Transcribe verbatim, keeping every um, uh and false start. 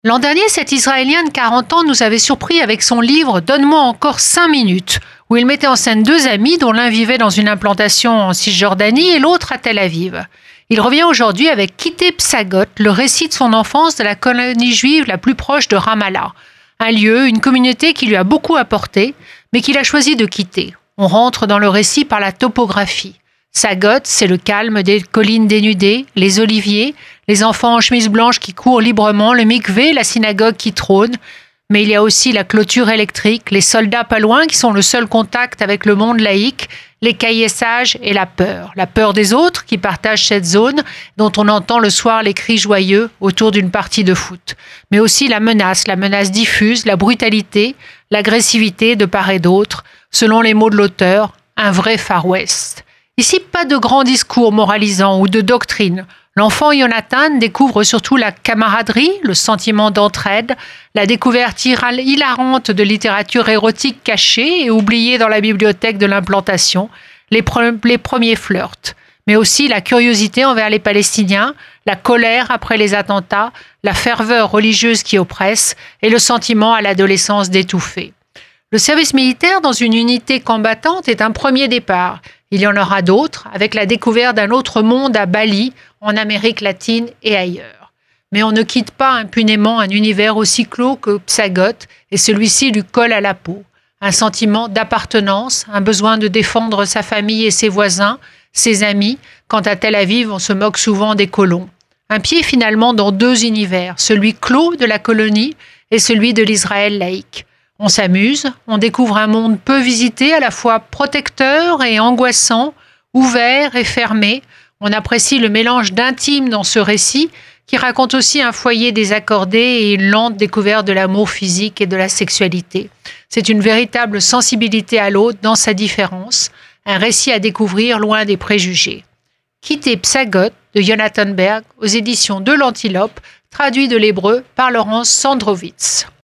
L'an dernier, cet Israélien de quarante ans nous avait surpris avec son livre « Donne-moi encore cinq minutes » où il mettait en scène deux amis dont l'un vivait dans une implantation en Cisjordanie et l'autre à Tel Aviv. Il revient aujourd'hui avec Kitté Psagot, le récit de son enfance de la colonie juive la plus proche de Ramallah. Un lieu, une communauté qui lui a beaucoup apporté, mais qu'il a choisi de quitter. On rentre dans le récit par la topographie. Psagot, c'est le calme des collines dénudées, les oliviers, les enfants en chemise blanche qui courent librement, le mikvé, la synagogue qui trône. Mais il y a aussi la clôture électrique, les soldats pas loin qui sont le seul contact avec le monde laïque, les cahiers sages et la peur. La peur des autres qui partagent cette zone dont on entend le soir les cris joyeux autour d'une partie de foot. Mais aussi la menace, la menace diffuse, la brutalité, l'agressivité de part et d'autre, selon les mots de l'auteur, un vrai Far West. Ici, pas de grands discours moralisants ou de doctrine. L'enfant Jonathan découvre surtout la camaraderie, le sentiment d'entraide, la découverte hilarante de littérature érotique cachée et oubliée dans la bibliothèque de l'implantation, les, pre- les premiers flirts, mais aussi la curiosité envers les Palestiniens, la colère après les attentats, la ferveur religieuse qui oppresse et le sentiment à l'adolescence d'étouffer. Le service militaire dans une unité combattante est un premier départ. Il y en aura d'autres, avec la découverte d'un autre monde à Bali, en Amérique latine et ailleurs. Mais on ne quitte pas impunément un univers aussi clos que Psagot, et celui-ci lui colle à la peau. Un sentiment d'appartenance, un besoin de défendre sa famille et ses voisins, ses amis, quand à Tel Aviv on se moque souvent des colons. Un pied finalement dans deux univers, celui clos de la colonie et celui de l'Israël laïque. On s'amuse, on découvre un monde peu visité, à la fois protecteur et angoissant, ouvert et fermé. On apprécie le mélange d'intime dans ce récit qui raconte aussi un foyer désaccordé et une lente découverte de l'amour physique et de la sexualité. C'est une véritable sensibilité à l'autre dans sa différence, un récit à découvrir loin des préjugés. Kitté Psagot de Jonathan Berg aux éditions de l'Antilope, traduit de l'hébreu par Laurence Sandrovitz.